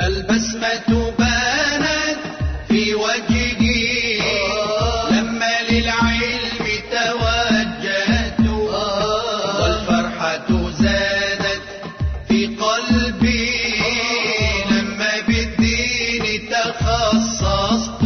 البسمة بانت في وجهي لما للعلم توجهت، والفرحة زادت في قلبي لما بالدين تخصصت.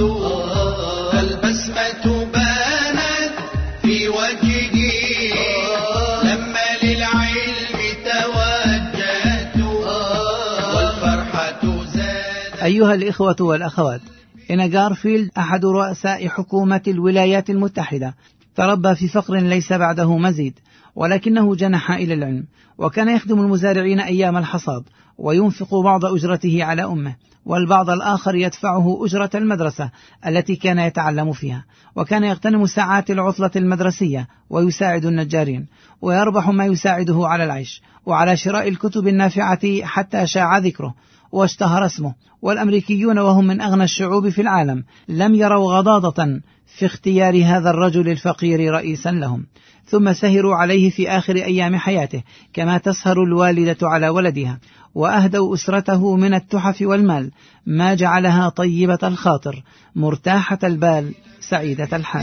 البسمة بانت في وجهي لما للعلم توجهت، والفرحة زادت. أيها الإخوة والأخوات، إن غارفيلد أحد رؤساء حكومة الولايات المتحدة تربى في فقر ليس بعده مزيد، ولكنه جنح إلى العلم، وكان يخدم المزارعين أيام الحصاد وينفق بعض أجرته على أمه، والبعض الآخر يدفعه أجرة المدرسة التي كان يتعلم فيها، وكان يغتنم ساعات العطلة المدرسية ويساعد النجارين، ويربح ما يساعده على العيش وعلى شراء الكتب النافعة حتى شاع ذكره واشتهر اسمه. والأمريكيون وهم من أغنى الشعوب في العالم لم يروا غضاضة في اختيار هذا الرجل الفقير رئيسا لهم، ثم سهروا عليه في آخر أيام حياته كما تسهر الوالدة على ولدها، وأهدوا أسرته من التحف والمال ما جعلها طيبة الخاطر مرتاحة البال سعيدة الحال.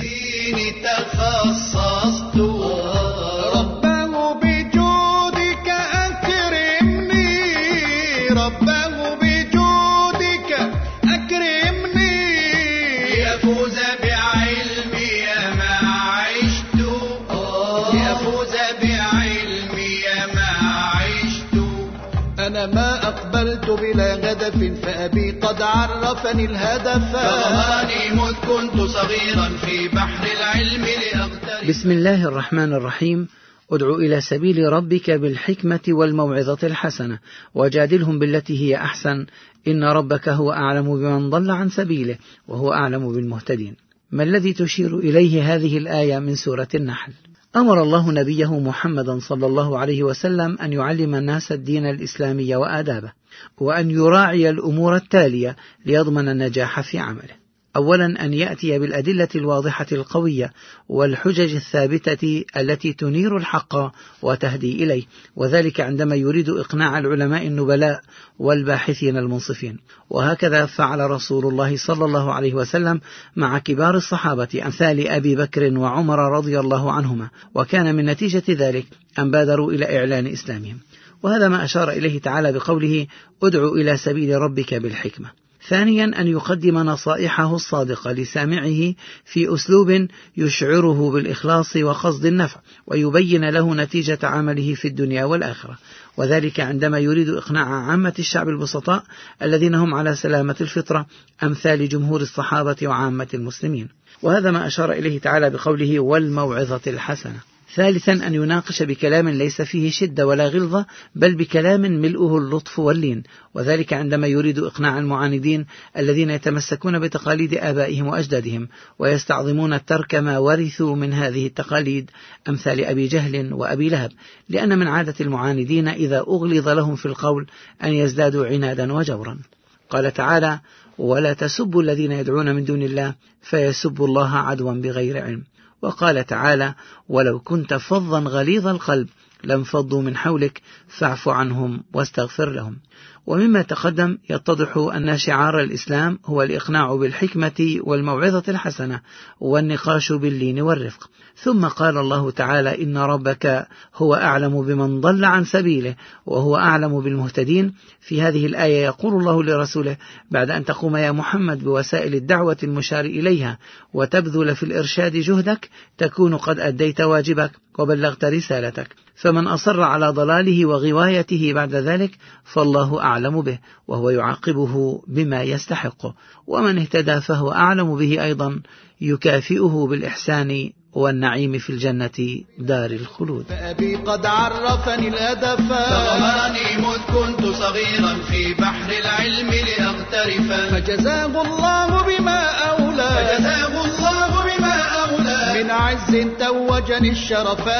أنا ما أقبلت بلا هدف فأبي قد عرفني الهدف، فغمرني مذ كنت صغيرا في بحر العلم لأغترف. بسم الله الرحمن الرحيم. ادع إلى سبيل ربك بالحكمة والموعظة الحسنة وجادلهم بالتي هي أحسن، إن ربك هو أعلم بمن ضل عن سبيله وهو أعلم بالمهتدين. ما الذي تشير إليه هذه الآية من سورة النحل؟ أمر الله نبيه محمدا صلى الله عليه وسلم أن يعلم الناس الدين الإسلامي وآدابه، وأن يراعي الأمور التالية ليضمن النجاح في عمله. أولا، أن يأتي بالأدلة الواضحة القوية والحجج الثابتة التي تنير الحق وتهدي إليه، وذلك عندما يريد إقناع العلماء النبلاء والباحثين المنصفين. وهكذا فعل رسول الله صلى الله عليه وسلم مع كبار الصحابة أمثال أبي بكر وعمر رضي الله عنهما، وكان من نتيجة ذلك أن بادروا إلى إعلان إسلامهم، وهذا ما أشار إليه تعالى بقوله ادع إلى سبيل ربك بالحكمة. ثانيا، أن يقدم نصائحه الصادقة لسامعه في أسلوب يشعره بالإخلاص وقصد النفع، ويبين له نتيجة عمله في الدنيا والآخرة، وذلك عندما يريد إقناع عامة الشعب البسطاء الذين هم على سلامة الفطرة أمثال جمهور الصحابة وعامة المسلمين، وهذا ما أشار إليه تعالى بقوله والموعظة الحسنة. ثالثا، أن يناقش بكلام ليس فيه شدة ولا غلظة، بل بكلام ملؤه اللطف واللين، وذلك عندما يريد إقناع المعاندين الذين يتمسكون بتقاليد آبائهم وأجدادهم ويستعظمون الترك ما ورثوا من هذه التقاليد أمثال أبي جهل وأبي لهب، لأن من عادة المعاندين إذا أغلظ لهم في القول أن يزدادوا عنادا وجورا. قال تعالى ولا تسبوا الذين يدعون من دون الله فيسبوا الله عدوا بغير علم. وقال تعالى ولو كنت فظا غليظ القلب لانفضوا من حولك فاعف عنهم واستغفر لهم. ومما تقدم يتضح أن شعار الإسلام هو الإقناع بالحكمة والموعظة الحسنة والنقاش باللين والرفق. ثم قال الله تعالى إن ربك هو أعلم بمن ضل عن سبيله وهو أعلم بالمهتدين. في هذه الآية يقول الله لرسوله بعد أن تقوم يا محمد بوسائل الدعوة المشار إليها وتبذل في الإرشاد جهدك تكون قد أديت واجبك وبلغت رسالتك، فمن أصر على ضلاله وغوايته بعد ذلك فالله أعلم به وهو يعاقبه بما يستحقه، ومن اهتدى فهو أعلم به أيضا يكافئه بالإحسان والنعيم في الجنة دار الخلود. فأبي قد عرفني الأدب فغمرني مذ كنت صغيرا في بحر العلم لأغترف، فجزاه الله بما أولى من عز توجني الشرفا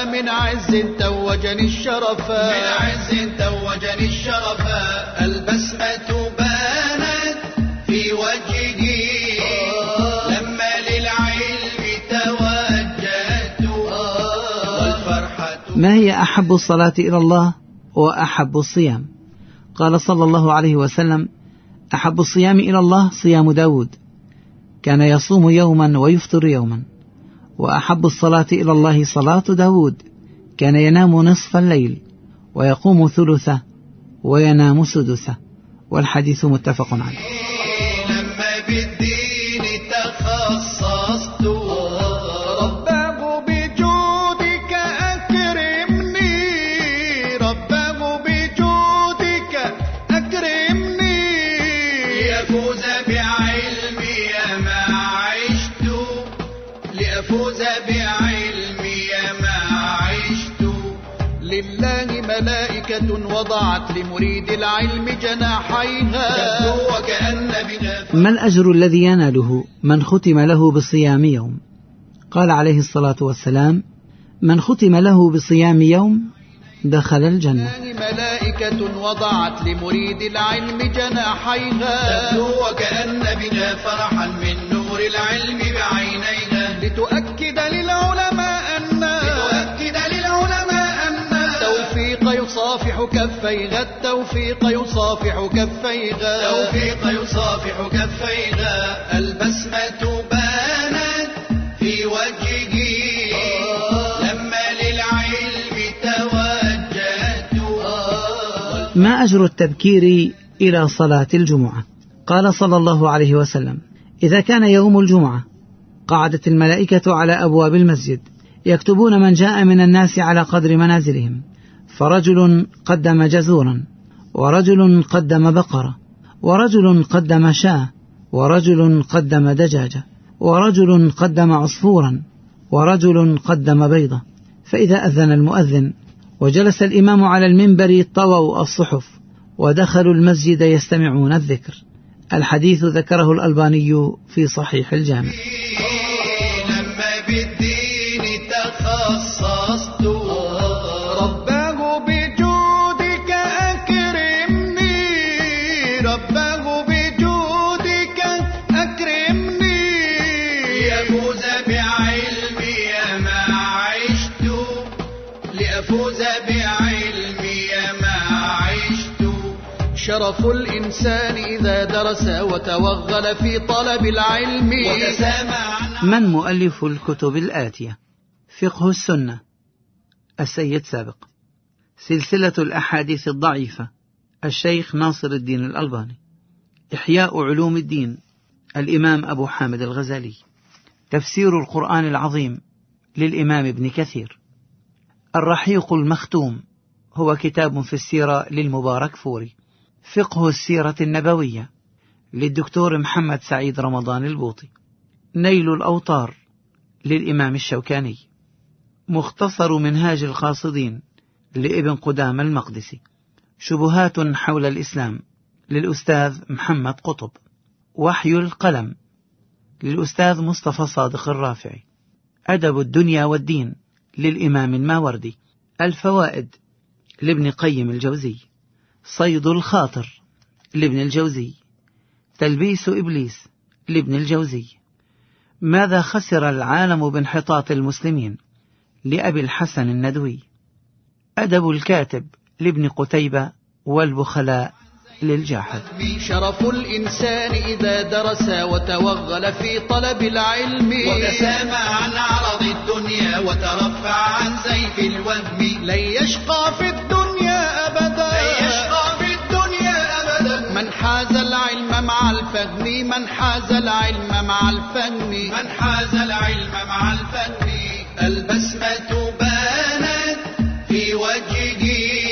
البسمة بانت في وجهي لما للعلم توجهت والفرحة. ما هي أحب الصلاة إلى الله وأحب الصيام؟ قال صلى الله عليه وسلم أحب الصيام إلى الله صيام داود، كان يصوم يوما ويفطر يوما. وأحب الصلاة إلى الله صلاة داود، كان ينام نصف الليل ويقوم ثلثه وينام سدسه. والحديث متفق عليه. لما بالدين تخصصت رباه بجودك أكرمني، رباه بجودك أكرمني، لأفوز بعلمي ما عشت، لأفوز بعلمي ما عشت. لله ملائكة وضعت لمريد العلم جناحيها وكأن بها. ما الأجر الذي يناله من ختم له بصيام يوم؟ قال عليه الصلاة والسلام: من ختم له بصيام يوم دخل الجنة. ملائكة وضعت لمريد العلم جناحيها وكأن بها فرحا من نور العلم بعينيها، لتؤكد للعلماء أن التوفيق يصافح كفيها، التوفيق يصافح كفيها، التوفيق يصافح كفيها. البسمة بانت في وجهه لما للعلم توجهت. ما أجر التبكير إلى صلاة الجمعة؟ قال صلى الله عليه وسلم: إذا كان يوم الجمعة قعدت الملائكة على أبواب المسجد يكتبون من جاء من الناس على قدر منازلهم، فرجل قدم جزورا، ورجل قدم بقرة، ورجل قدم شاة، ورجل قدم دجاجة، ورجل قدم عصفورا، ورجل قدم بيضة. فإذا أذن المؤذن وجلس الإمام على المنبر طووا الصحف ودخلوا المسجد يستمعون الذكر. الحديث ذكره الألباني في صحيح الجامع. لما بالدين تخصصت رباه بجودك أكرمني، رباه بجودك أكرمني، لأفوز بعلمي ما عشت، لأفوز بعلمي ما عشت. شرف الإنسان إذا درس وتوغل في طلب العلم وتسامع. من مؤلف الكتب الآتية؟ فقه السنة السيد سابق، سلسلة الأحاديث الضعيفة الشيخ ناصر الدين الألباني، إحياء علوم الدين الإمام أبو حامد الغزالي، تفسير القرآن العظيم للإمام ابن كثير، الرحيق المختوم هو كتاب في السيرة للمبارك فوري، فقه السيرة النبوية للدكتور محمد سعيد رمضان البوطي، نيل الأوطار للإمام الشوكاني، مختصر منهاج القاصدين لابن قدامة المقدسي، شبهات حول الإسلام للأستاذ محمد قطب، وحي القلم للأستاذ مصطفى صادق الرافعي، أدب الدنيا والدين للإمام الماوردي، الفوائد لابن قيم الجوزي، صيد الخاطر لابن الجوزي، تلبيس إبليس لابن الجوزي، ماذا خسر العالم بانحطاط المسلمين لأبي الحسن الندوي، أدب الكاتب لابن قتيبة، والبخلاء للجاحظ. شرف الإنسان إذا درس وتوغل في طلب العلم وتسامى عن عرض الدنيا وترفع عن سيف الوهم، لن يشقى في الدنيا أبدا، لن يشقى في الدنيا أبدا، من حاز العلم مع الفهم، من حاز العلم مع الفهم، من حاز العلم مع الفهم. البسمة بانت في وجهه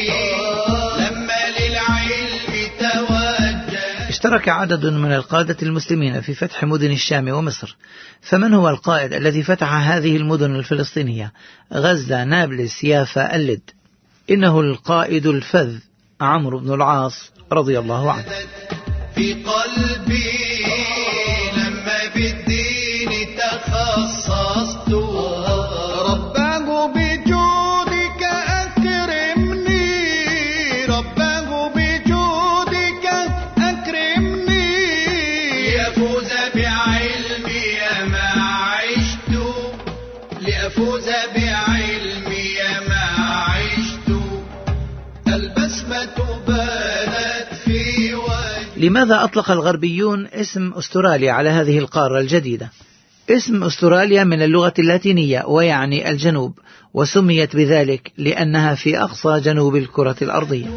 لما للعلم توجه. اشترك عدد من القادة المسلمين في فتح مدن الشام ومصر، فمن هو القائد الذي فتح هذه المدن الفلسطينية؟ غزة، نابلس، يافا، اللد. إنه القائد الفذ عمرو بن العاص رضي الله عنه. في قلبي لما بالدين تخصصت رباه بجودك أكرمني، رباه بجودك أكرمني، لأفوز بعلمي ما عشت، لأفوز بعلمي ما عشت. البسمة بانت في وجهي. لماذا أطلق الغربيون اسم أستراليا على هذه القارة الجديدة؟ اسم أستراليا من اللغة اللاتينية ويعني الجنوب، وسميت بذلك لأنها في أقصى جنوب الكرة الأرضية.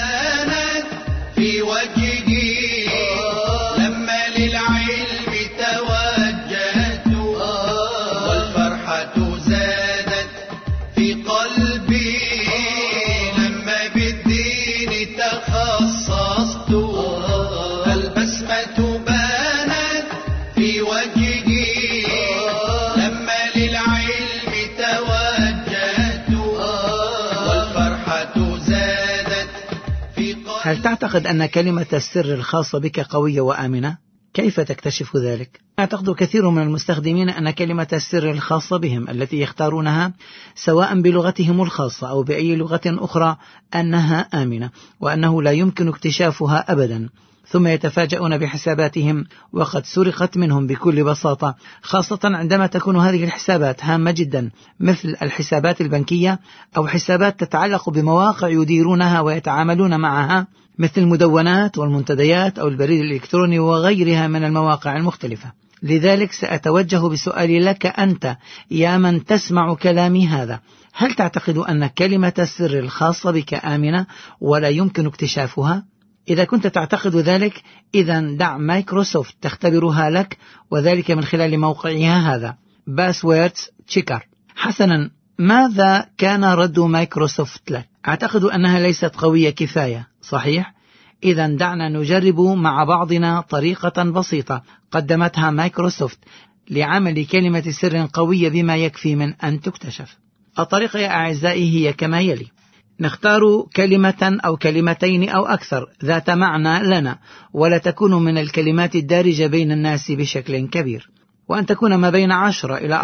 هل تعتقد أن كلمة السر الخاصة بك قوية وآمنة؟ كيف تكتشف ذلك؟ أعتقد كثير من المستخدمين أن كلمة السر الخاصة بهم التي يختارونها سواء بلغتهم الخاصة أو بأي لغة أخرى أنها آمنة، وأنه لا يمكن اكتشافها أبدا، ثم يتفاجؤون بحساباتهم وقد سرقت منهم بكل بساطة، خاصة عندما تكون هذه الحسابات هامة جدا، مثل الحسابات البنكية أو حسابات تتعلق بمواقع يديرونها ويتعاملون معها، مثل المدونات والمنتديات أو البريد الإلكتروني وغيرها من المواقع المختلفة. لذلك سأتوجه بسؤالي لك أنت يا من تسمع كلامي هذا: هل تعتقد أن كلمة السر الخاصة بك آمنة ولا يمكن اكتشافها؟ إذا كنت تعتقد ذلك، إذا دع مايكروسوفت تختبرها لك، وذلك من خلال موقعها هذا Passwords Checker. حسنا، ماذا كان رد مايكروسوفت لك؟ أعتقد أنها ليست قوية كفاية، صحيح؟ إذا دعنا نجرب مع بعضنا طريقة بسيطة قدمتها مايكروسوفت لعمل كلمة سر قوية بما يكفي من أن تكتشف. الطريقة يا أعزائي هي كما يلي: نختار كلمة أو كلمتين أو أكثر ذات معنى لنا، ولا تكون من الكلمات الدارجة بين الناس بشكل كبير، وأن تكون ما بين 10 إلى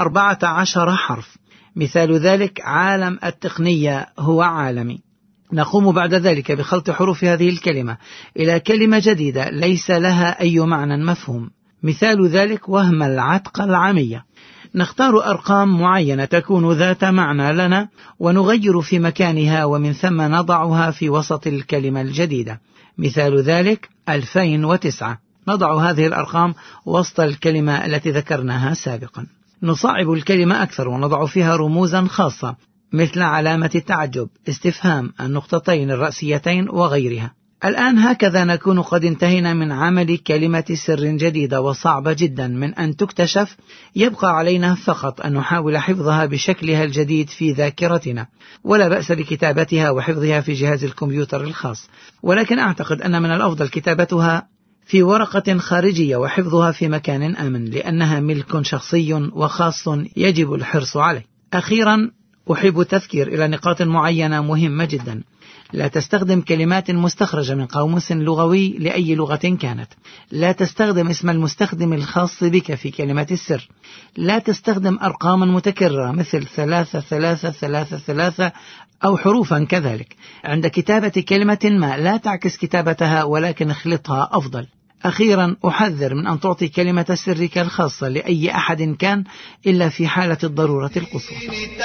14 حرف. مثال ذلك: عالم التقنية هو عالمي. نقوم بعد ذلك بخلط حروف هذه الكلمة إلى كلمة جديدة ليس لها أي معنى مفهوم. مثال ذلك: وهم العتق العامية. نختار أرقام معينة تكون ذات معنى لنا ونغير في مكانها، ومن ثم نضعها في وسط الكلمة الجديدة. مثال ذلك: 2009. نضع هذه الأرقام وسط الكلمة التي ذكرناها سابقا. نصعب الكلمة أكثر ونضع فيها رموزا خاصة، مثل علامة التعجب، استفهام، النقطتين الرأسيتين وغيرها. الآن هكذا نكون قد انتهينا من عمل كلمة سر جديدة وصعبة جدا من أن تكتشف. يبقى علينا فقط أن نحاول حفظها بشكلها الجديد في ذاكرتنا، ولا بأس بكتابتها وحفظها في جهاز الكمبيوتر الخاص، ولكن أعتقد أن من الأفضل كتابتها في ورقة خارجية وحفظها في مكان آمن، لأنها ملك شخصي وخاص يجب الحرص عليه. أخيرا، أحب التذكير إلى نقاط معينة مهمة جدا. لا تستخدم كلمات مستخرجة من قاموس لغوي لأي لغة كانت. لا تستخدم اسم المستخدم الخاص بك في كلمة السر. لا تستخدم أرقاما متكررة مثل 3 3 3 3 أو حروفا كذلك. عند كتابة كلمة ما لا تعكس كتابتها، ولكن اخلطها أفضل. أخيرا، أحذر من أن تعطي كلمة سرك الخاصة لأي أحد كان، إلا في حالة الضرورة القصوى.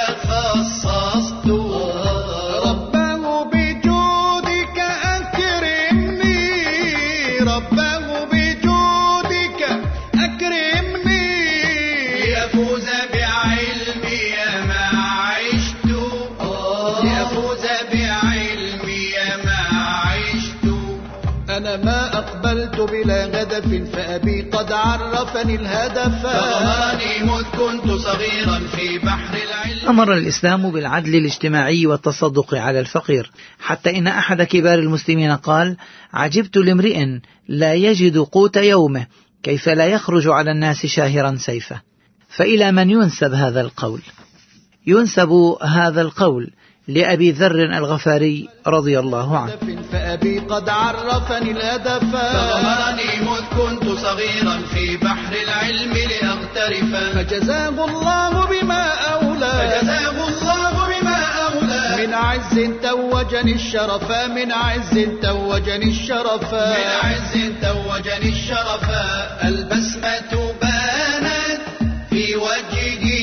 أنا ما أقبلت بلا هدف، فأبي قد عرفني الهدف، فغمرني مذ كنت صغيرا في بحر العلم. أمر الإسلام بالعدل الاجتماعي والتصدق على الفقير، حتى إن أحد كبار المسلمين قال: عجبت لامرئ لا يجد قوت يومه، كيف لا يخرج على الناس شاهرا سيفه. فإلى من ينسب هذا القول؟ ينسب هذا القول لأبي ذر الغفاري رضي الله عنه. فأبي قد عرفني الهدف، فغمرني مذ كنت صغيرا في بحر العلم لأغترف، فجزاه الله بما أولى، فجزاه الله بما أولى، من عز توجني الشرف، من عز توجني الشرف، من عز توجني الشرف. البسمة بانت في وجهي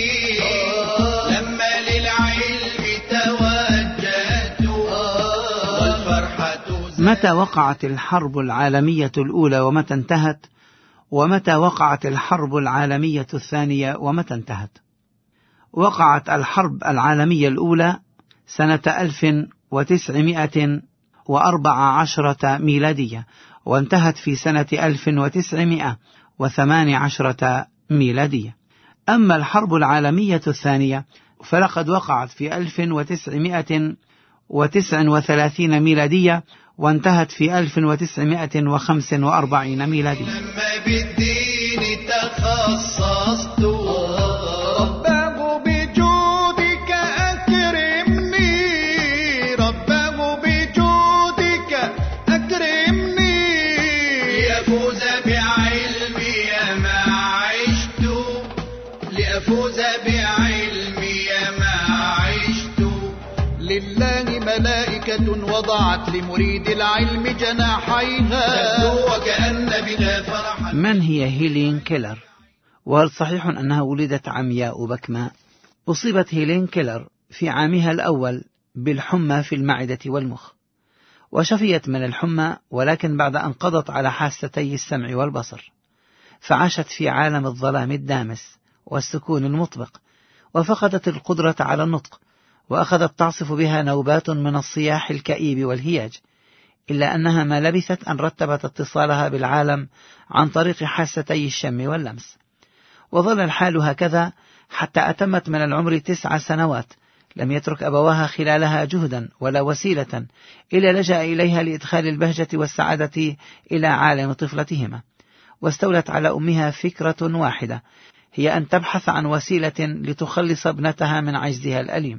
ما متى وقعت الحرب العالمية الأولى ومتى انتهت؟ ومتى وقعت الحرب العالمية الثانية ومتى انتهت؟ وقعت الحرب العالمية الأولى سنة 1914 ميلادية، وانتهت في سنة 1918 ميلادية. أما الحرب العالمية الثانية فلقد وقعت في 1939 ميلادية، وانتهت في 1945 ميلادية. لما بالدين تخصصت رباه بجودك أكرمني، رباه بجودك أكرمني، لأفوز بعلمي ما عشت، لأفوز بعلمي ما عشت. لله ملائكة وضعت لمريد العلم جناحيها وكأن بها فرحا. من هي هيلين كيلر؟ وهل صحيح أنها ولدت عمياء بكماء؟ أصيبت هيلين كيلر في عامها الأول بالحمى في المعدة والمخ، وشفيت من الحمى، ولكن بعد أن قضت على حاستي السمع والبصر، فعاشت في عالم الظلام الدامس والسكون المطبق، وفقدت القدرة على النطق، وأخذت تعصف بها نوبات من الصياح الكئيب والهياج، إلا أنها ما لبثت أن رتبت اتصالها بالعالم عن طريق حاستي الشم واللمس. وظل الحال هكذا حتى أتمت من العمر 9 سنوات، لم يترك أبواها خلالها جهدا ولا وسيلة إلا لجأ إليها لإدخال البهجة والسعادة إلى عالم طفلتهما. واستولت على أمها فكرة واحدة، هي أن تبحث عن وسيلة لتخلص ابنتها من عجزها الأليم،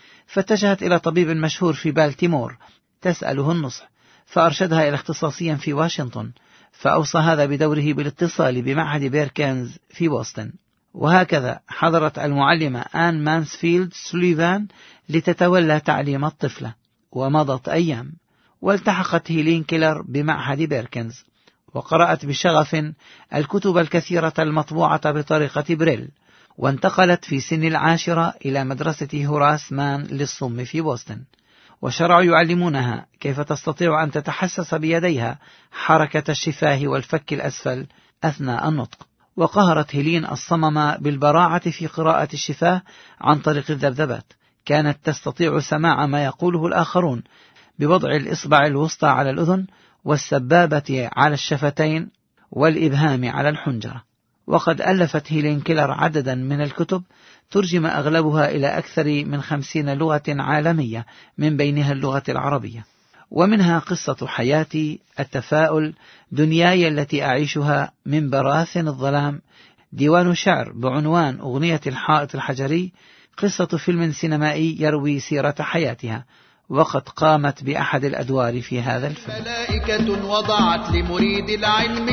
فاتجهت إلى طبيب مشهور في بالتيمور تسأله النصح، فأرشدها إلى اختصاصي في واشنطن، فأوصى هذا بدوره بالاتصال بمعهد بيركنز في بوسطن. وهكذا حضرت المعلمة آن مانسفيلد سوليفان لتتولى تعليم الطفلة. ومضت أيام، والتحقت هيلين كيلر بمعهد بيركنز، وقرأت بشغف الكتب الكثيرة المطبوعة بطريقة بريل، وانتقلت في سن 10 إلى مدرسة هوراس مان للصم في بوسطن، وشرعوا يعلمونها كيف تستطيع أن تتحسس بيديها حركة الشفاه والفك الأسفل أثناء النطق. وقهرت هيلين الصمم بالبراعة في قراءة الشفاه عن طريق الذبذبات، كانت تستطيع سماع ما يقوله الآخرون بوضع الإصبع الوسطى على الأذن، والسبابة على الشفتين، والإبهام على الحنجرة. وقد ألفت هيلين كيلر عددا من الكتب ترجم أغلبها إلى أكثر من 50 لغة عالمية، من بينها اللغة العربية. ومنها قصة حياتي، التفاؤل، دنياي التي أعيشها، من براثن الظلام، ديوان شعر بعنوان أغنية الحائط الحجري، قصة فيلم سينمائي يروي سيرة حياتها، وقد قامت بأحد الأدوار في هذا الفيلم. ملائكة وضعت لمريد العلم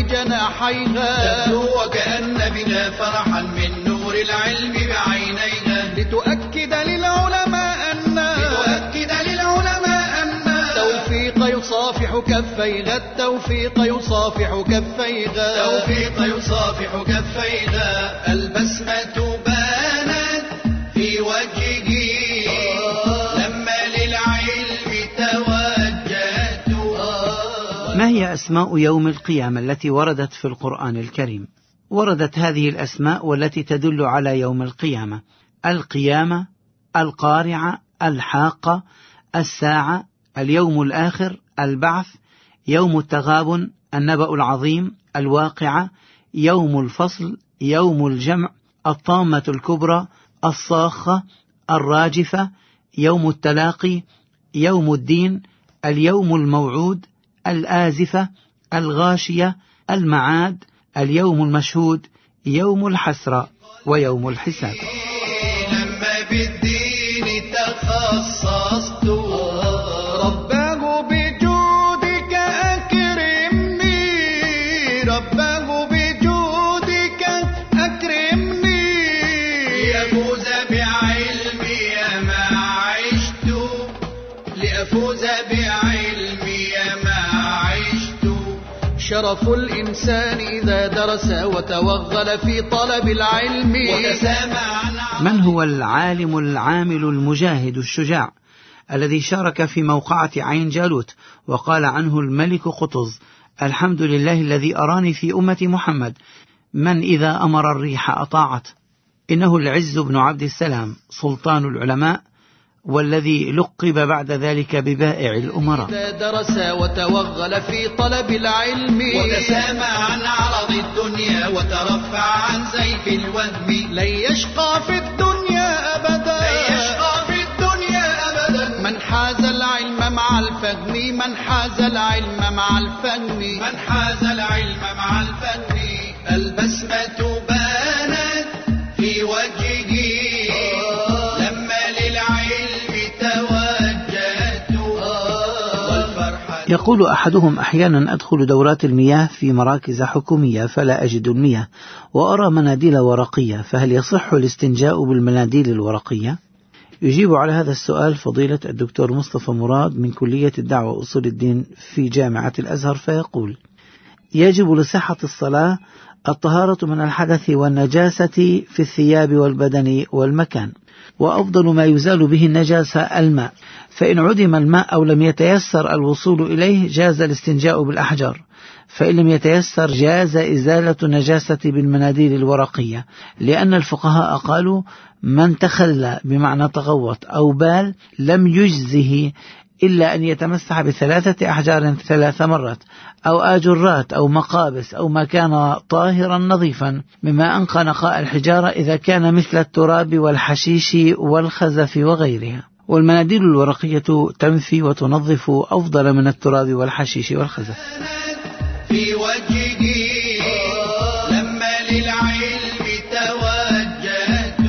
جناحيها تبدو وكأن بها فرحا من نور العلم بعينيها، لتؤكد للعلماء أن التوفيق يصافح كفيها، التوفيق يصافح كفيها، التوفيق يصافح كفيها. البسمة بانت في وجهه لما للعلم توجهت. ما هي أسماء يوم القيامة التي وردت في القرآن الكريم؟ وردت هذه الأسماء والتي تدل على يوم القيامة: القيامة، القارعة، الحاقة، الساعة، اليوم الآخر، البعث، يوم التغابن، النبأ العظيم، الواقعة، يوم الفصل، يوم الجمع، الطامة الكبرى، الصاخة، الراجفة، يوم التلاقي، يوم الدين، اليوم الموعود، الآزفة، الغاشية، المعاد، اليوم المشهود، يوم الحسرة، ويوم الحساب. لما بالدين تخصصت رباه بجودك أكرمني، رباه بجودك أكرمني، لأفوز بعلمي ما عشت، لأفوز بعلمي ما عشت. شرف الإنسان إذا درس وتوغل في طلب العلم وتسامع. من هو العالم العامل المجاهد الشجاع الذي شارك في موقعة عين جالوت، وقال عنه الملك قطز: الحمد لله الذي أراني في أمة محمد من إذا أمر الريح أطاعت. إنه العز بن عبد السلام سلطان العلماء، والذي لقب بعد ذلك ببائع الأمراء. إذا درس وتوغل في طلب العلم وتسامى عن عرض الدنيا وترفع عن زيف الوهم لن يشقى في الدنيا أبدا، لن يشقى في الدنيا أبدا. من حاز العلم مع الفهم، من حاز العلم مع الفهم، من حاز العلم مع الفهم. البسمة بانت في وجهه لما للعلم توجهت والفرحة. يقول أحدهم: أحيانا أدخل دورات المياه في مراكز حكومية فلا أجد المياه وأرى مناديل ورقية، فهل يصح الاستنجاء بالمناديل الورقية؟ يجيب على هذا السؤال فضيلة الدكتور مصطفى مراد من كلية الدعوة وأصول الدين في جامعة الأزهر، فيقول: يجب لصحة الصلاة الطهارة من الحدث والنجاسة في الثياب والبدن والمكان، وأفضل ما يزال به النجاسة الماء، فإن عدم الماء أو لم يتيسر الوصول إليه جاز الاستنجاء بالأحجار، فإن لم يتيسر جاز إزالة النجاسة بالمناديل الورقية، لأن الفقهاء قالوا: من تخلى بمعنى تغوط أو بال لم يجزه إلا أن يتمسح ب3 أحجار 3 مرات، أو آجرات أو مقابس أو ما كان طاهرا نظيفا مما أنقى نقاء الحجارة إذا كان مثل التراب والحشيش والخزف وغيرها. والمناديل الورقية تنفي وتنظف أفضل من التراب والحشيش والخزف. في وجهه لما للعلم توجهت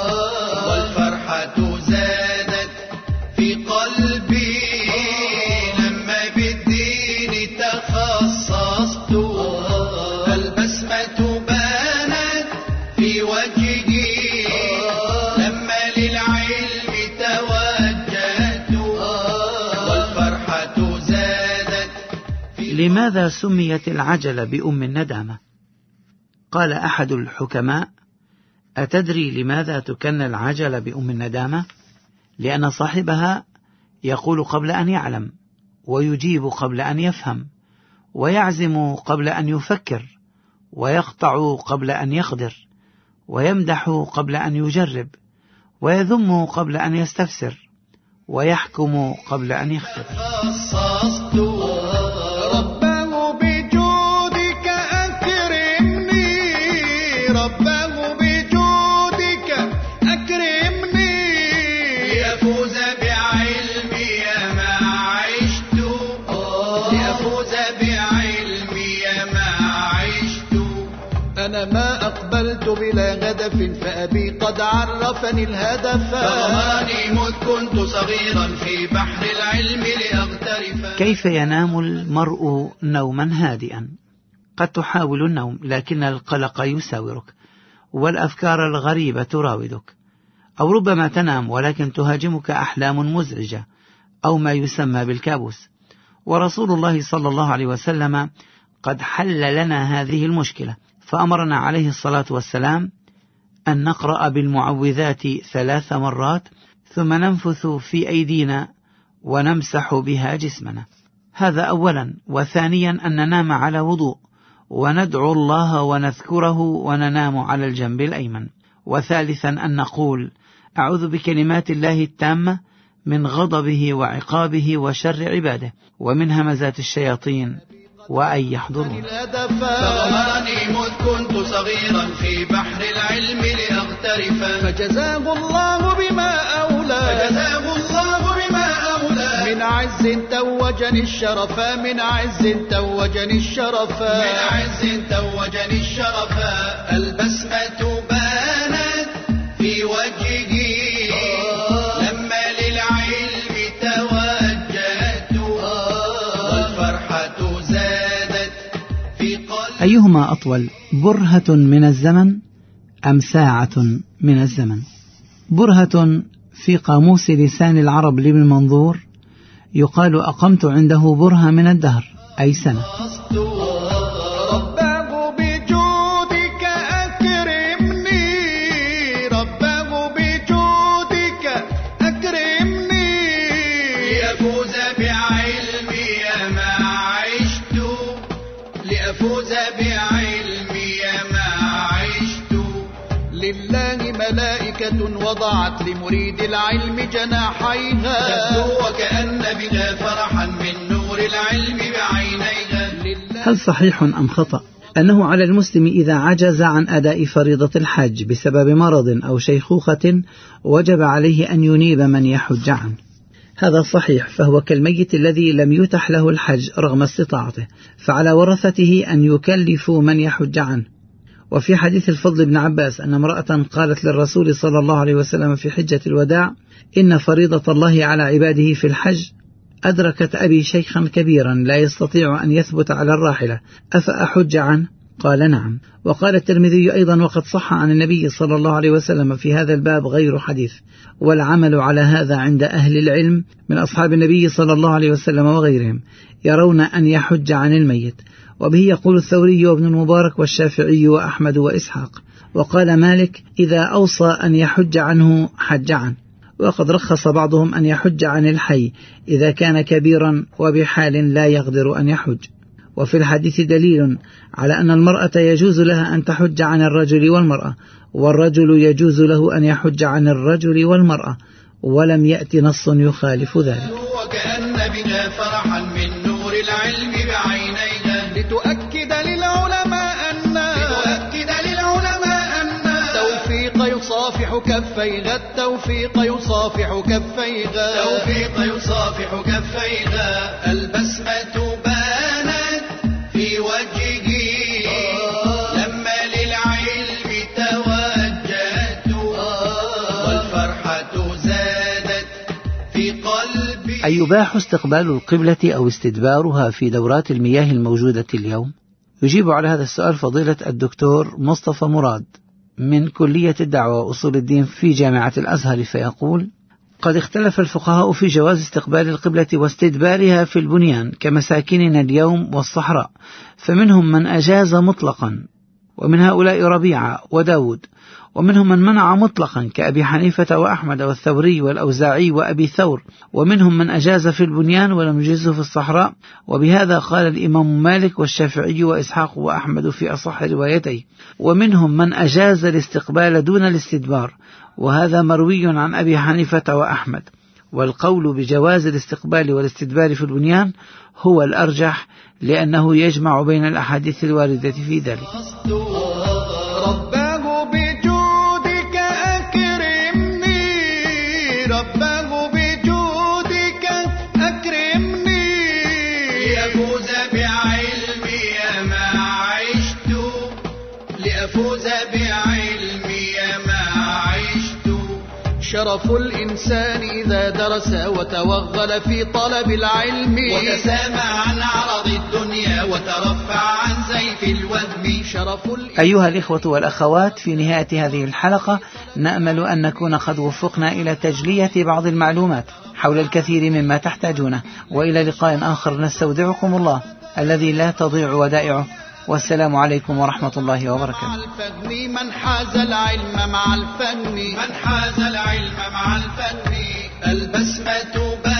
والفرحة زادت في قلبي لما بالدين تخصصت. البسمة بانت في وجهه لما للعلم توجهت والفرحة زادت. لماذا سميت العجلة بأم الندامة؟ قال أحد الحكماء: أتدري لماذا تكن العجلة بأم الندامة؟ لأن صاحبها يقول قبل أن يعلم، ويجيب قبل أن يفهم، ويعزم قبل أن يفكر، ويقطع قبل أن يقدر، ويمدح قبل أن يجرب، ويذم قبل أن يستفسر، ويحكم قبل أن يختبر. رباه بجودك أكرمني، رباه بجودك أكرمني، لأفوز بعلمي ما عشت، لأفوز بعلمي ما عشت. أنا ما أقبلت بلا هدف فأبي قد عرفني الهدف، فغمرني مذ كنت صغيرا في بحر العلم لأغترف. كيف ينام المرء نوما هادئا؟ قد تحاول النوم لكن القلق يساورك والأفكار الغريبة تراودك، أو ربما تنام ولكن تهاجمك أحلام مزعجة أو ما يسمى بالكابوس. ورسول الله صلى الله عليه وسلم قد حل لنا هذه المشكلة، فأمرنا عليه الصلاة والسلام أن نقرأ بالمعوذات 3 مرات ثم ننفث في أيدينا ونمسح بها جسمنا. هذا أولا. وثانيا أن ننام على وضوء وندعو الله ونذكره وننام على الجنب الأيمن. وثالثا أن نقول: أعوذ بكلمات الله التامة من غضبه وعقابه وشر عباده ومن همزات الشياطين وأن يحضرون. فغمرني مذ كنت صغيرا في بحر العلم لأغترف، فجزاه الله بما أولى، فجزاه الله بما أولى. من عز توجني الشرف، من عز توجني الشرف، من عز توجني الشرف. البسمة بانت في وجهه لما للعلم توجهت والفرحة زادت في قلبي. أيهما أطول، برهة من الزمن أم ساعة من الزمن؟ برهة في قاموس لسان العرب لابن منظور يقال: أقمت عنده برهة من الدهر، أي سنة. رباه بجودك أكرمني، رباه بجودك أكرمني، ملائكة وضعت لمريد العلم جناحيها تبدو وكأن بها فرحا من نور العلم بعينيها. هل صحيح أم خطأ أنه على المسلم إذا عجز عن أداء فريضة الحج بسبب مرض أو شيخوخة وجب عليه أن ينيب من يحج عنه؟ هذا صحيح، فهو كالميت الذي لم يتح له الحج رغم استطاعته، فعلى ورثته أن يكلفوا من يحج عنه. وفي حديث الفضل بن عباس أن امرأة قالت للرسول صلى الله عليه وسلم في حجة الوداع: إن فريضة الله على عباده في الحج أدركت أبي شيخا كبيرا لا يستطيع أن يثبت على الراحلة، أفأحج عنه؟ قال نعم. وقال الترمذي أيضا: وقد صح عن النبي صلى الله عليه وسلم في هذا الباب غير حديث، والعمل على هذا عند أهل العلم من أصحاب النبي صلى الله عليه وسلم وغيرهم، يرون أن يحج عن الميت. وبه يقول الثوري وابن المبارك والشافعي وأحمد وإسحاق. وقال مالك: إذا أوصى أن يحج عنه حج عنه. وقد رخص بعضهم أن يحج عن الحي إذا كان كبيرا وبحال لا يقدر أن يحج. وفي الحديث دليل على أن المرأة يجوز لها أن تحج عن الرجل والمرأة، والرجل يجوز له أن يحج عن الرجل والمرأة، ولم يأتي نص يخالف ذلك. وكأن بنا فرحا من نور العلم بعينينا لتؤكد للعلماء أن التوفيق يصافح كفيها، التوفيق يصافح كفيها، البسمة بانت في وجهه لما للعلم توجهت، والفرحة زادت في قلبي. أيباح استقبال القبلة أو استدبارها في دورات المياه الموجودة اليوم؟ يجيب على هذا السؤال فضيلة الدكتور مصطفى مراد من كلية الدعوة وأصول الدين في جامعة الأزهر، فيقول: قد اختلف الفقهاء في جواز استقبال القبلة واستدبارها في البنيان كمساكننا اليوم والصحراء، فمنهم من أجاز مطلقا، ومن هؤلاء ربيعة وداود، ومنهم من منع مطلقا كأبي حنيفة وأحمد والثوري والأوزاعي وأبي ثور، ومنهم من أجاز في البنيان ولم يجزه في الصحراء. وبهذا قال الإمام مالك والشافعي وإسحاق وأحمد في أصح روايتيه. ومنهم من أجاز الاستقبال دون الاستدبار، وهذا مروي عن أبي حنيفة وأحمد. والقول بجواز الاستقبال والاستدبار في البنيان هو الأرجح، لأنه يجمع بين الأحاديث الواردة في ذلك. رباه بجودك أكرمني، رباه بجودك أكرمني، لأفوز بعلمي ما عشت، لأفوز بعلمي ما عشت. شرف الإنسان إذا درس وتوغل في طلب العلم، وتسامى عن عرض الدنيا وترفع عن زيف الوهم. أيها الإخوة والأخوات، في نهاية هذه الحلقة نأمل أن نكون قد وفقنا إلى تجلية بعض المعلومات حول الكثير مما تحتاجونه. وإلى لقاء آخر نستودعكم الله الذي لا تضيع ودائعه، والسلام عليكم ورحمة الله وبركاته. من حاز العلم مع الفهم، البسمة